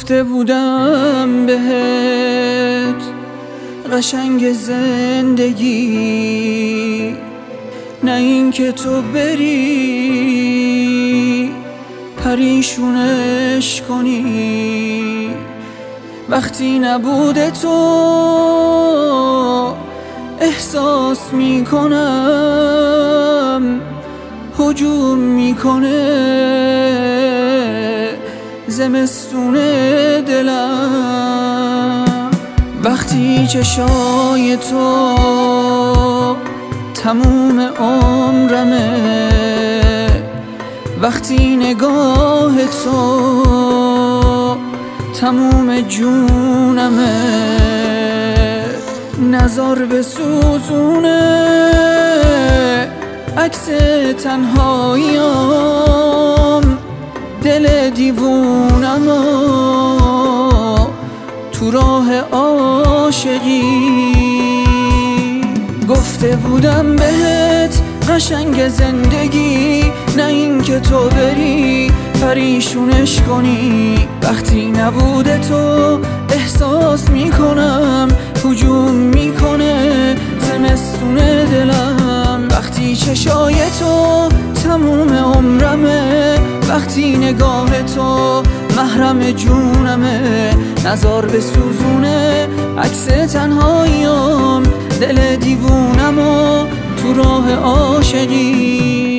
گفته بودم بهت قشنگ زندگی، نه این که تو بری پریشونش کنی. وقتی نبوده تو احساس میکنم هجوم میکنه زمستون دلم. وقتی چشای تو تموم عمرمه، وقتی نگاه تو تموم جونمه، نظر به سوزونه عکس تنهاییم، دل دیوونمو تو راه عاشقی. گفته بودم بهت قشنگ زندگی، نه این که تو بری پریشونش کنی. وقتی نبوده تو احساس میکنم هجوم میکنه زمستون دلم. وقتی چشای تو تموم عمرمه، وقتی نگاه تو محرم جونمه، نظر به سوزونه عکس تنهاییم، دل دیوونمو تو راه عاشقی.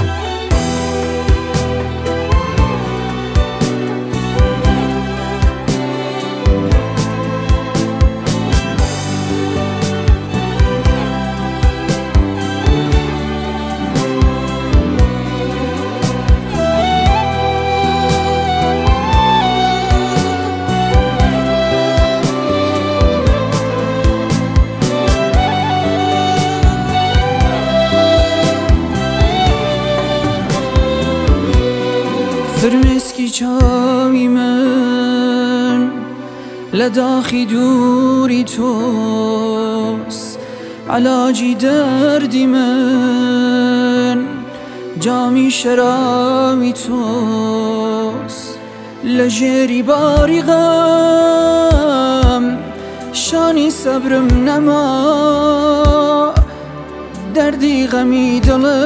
فرمسکی چاوی من لداخی دوری توست، علاجی دردی من جامی شراوی توست. لجری باری غم شانی صبرم نما، دردی غمی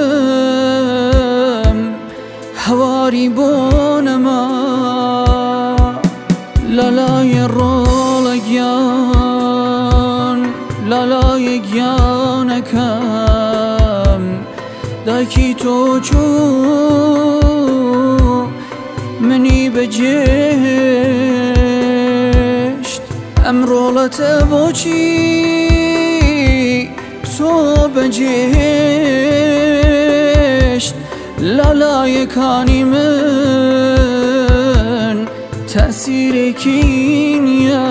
دلم هواری بونما. لالای رولگیان لالای گیانکم، داکی تو چو منی بجشت امرولت بوچی تو بجشت. لالای کانی من تأثیر کینیا،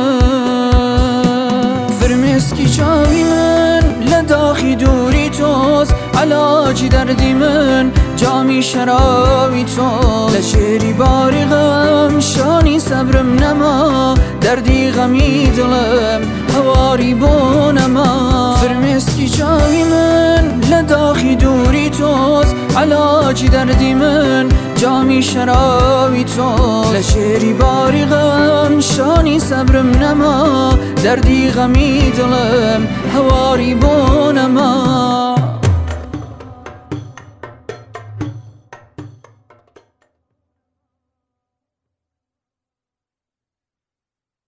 فرمسکی چاوی من لداخی دوری توست، علاج دردی من جامی شراوی توست. لشری باری غم شانی صبرم نما، دردی غمی دلم هواری بونما. فرمسکی چاوی من لداخی دوری توست، علاج دردی من جامی شراوی توست. لشری باری غم شانی صبرم نما، دردی غمی دلم هواری بونما.